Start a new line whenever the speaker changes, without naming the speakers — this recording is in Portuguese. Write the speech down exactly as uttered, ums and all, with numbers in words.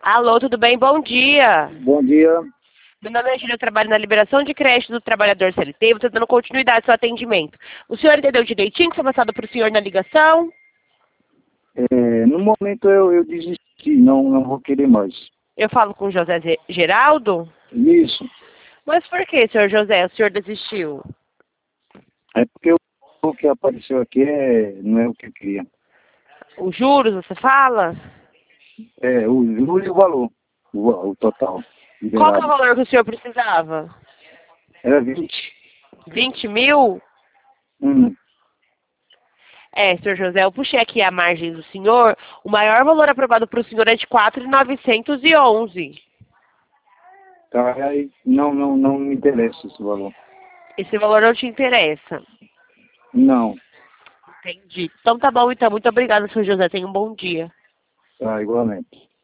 Alô, tudo bem? Bom dia.
Bom dia.
Meu nome é Gília, eu trabalho na liberação de crédito do trabalhador C L T, você dando continuidade ao seu atendimento. O senhor entendeu direitinho que foi passado para o senhor na ligação?
É, no momento eu, eu desisti, não, não vou querer mais.
Eu falo com o José Ze- Geraldo?
Isso,
Mas por que, senhor José, o senhor desistiu?
é porque o o que apareceu aqui é, não é o que eu queria.
Os juros, você fala?
É, o juro e o valor, o, o total,
Qual que é o
liberado.
valor que o senhor precisava?
Era vinte.
vinte mil?
Hum,
É, senhor José, eu puxei aqui a margem do senhor. O maior valor aprovado para o senhor é de quatro mil novecentos e onze.
tá, aí não, não, não me interessa esse valor.
Esse valor não te interessa.
Não,
Entendi. Então tá bom, então. Muito obrigada, senhor José. Tenha um bom dia.
tá, igualmente.